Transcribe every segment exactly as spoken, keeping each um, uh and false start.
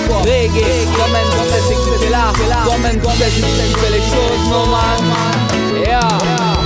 reggae. Toi-même tu sais c'est que t'es là, toi-même tu sais si tu fais les choses, no man. Yeah.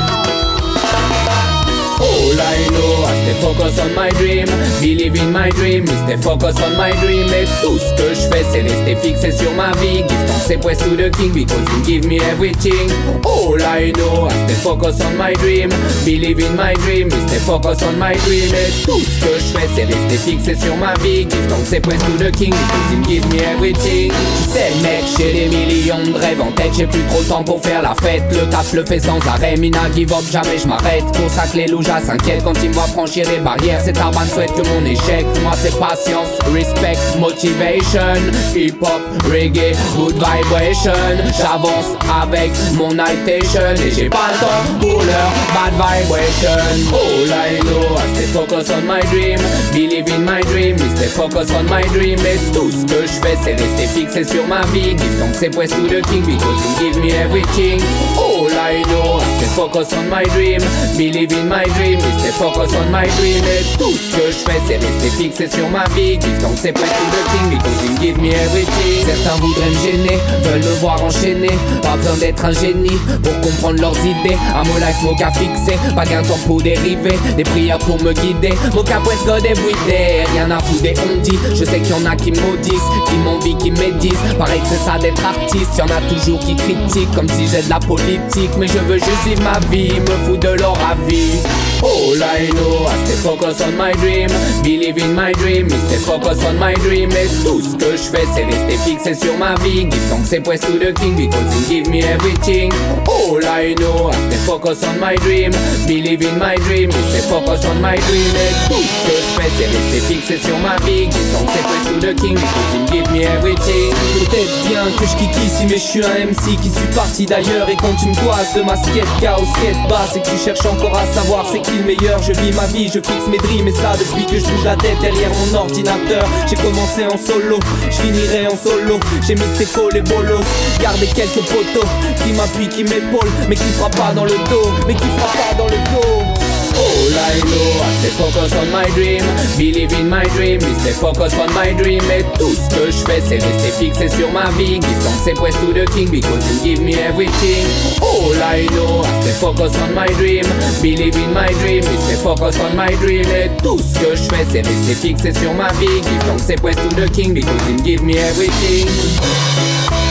All I know, I stay focus on my dream. Believe in my dream, I stay focus on my dream. Et tout ce que je fais c'est rester fixé sur ma vie. Give thanks and praise to the king because he give me everything. All I know, I stay focus on my dream. Believe in my dream, I stay focus on my dream. Et tout ce que je fais c'est rester fixé sur ma vie. Give thanks and praise to the king because he give me everything. Tu sais mec, j'ai des millions de rêves en tête. J'ai plus trop le temps pour faire la fête. Le taf le fait sans arrêt, mina give up, jamais je m'arrête. Pour ça que les loups s'inquiète quand il me voit franchir les barrières. Cet arbre souhaite que mon échec. Moi c'est patience, respect, motivation. Hip hop, reggae, good vibration. J'avance avec mon citation et j'ai pas le temps pour leur bad vibration. All I know, I stay focus on my dream. Believe in my dream, I stay focus on my dream. Et tout ce que je fais c'est rester fixé sur ma vie. Give thanks and praise to the king because he give me everything. All I know, I stay focus on my dream. Believe in my dream, I stay focus on my dream. Et tout ce que je fais c'est rester fixé sur ma vie. Give thanks and praise to the king because he give me everything. Certains voudraient me gêner, veulent me voir enchaîner. Pas besoin d'être un génie pour comprendre leurs idées. Un mot life, mot qu'à fixer, pas qu'un temps pour dériver. Des prières pour me guider, mot qu'à presse God everyday. Rien à foutre des on dit, je sais qu'il y en a qui maudissent, qui m'envient, qui médisent. Pareil que c'est ça d'être artiste, y'en a toujours qui critiquent comme si j'ai de la politique. Mais je veux juste vivre ma vie, me fous de leur avis. All I know, I stay focus on my dream. Believe in my dream, I stay focus on my dream. Et tout ce que je fais c'est rester fixé sur ma vie. Give thanks and praise to the king because he give me everything. All I know, I stay focus on my dream. Believe in my dream, I stay focus on my dream. Et tout ce que je fais c'est rester fixé sur ma vie. Give thanks and praise to the king because he give me everything. Peut-être bien que je kiki ici mais je suis un M C qui suis parti d'ailleurs. Et quand tu me toises de ma skate chaos skate basse, et que tu cherches encore à savoir c'est qui le meilleur. Je vis ma vie, je fixe mes dreams. Et ça depuis que je bouge la tête derrière mon ordinateur. J'ai commencé en solo, je finirai en solo. J'ai mis tes calls et bolos, gardé quelques poteaux qui m'appuient, qui m'épaulent, mais qui frappent pas dans le dos, mais qui frappent pas dans le dos. All I know, I stay focus on my dream. Believe in my dream, I stay focus on my dream. Et tout ce que je fais c'est rester fixé sur ma vie. Give thanks and praise to the king because he give me everything. All I know, I stay focus on my dream. Believe in my dream, I stay focus on my dream. Et tout ce que je fais c'est rester fixé sur ma vie. Give thanks and praise to the king because he give me everything.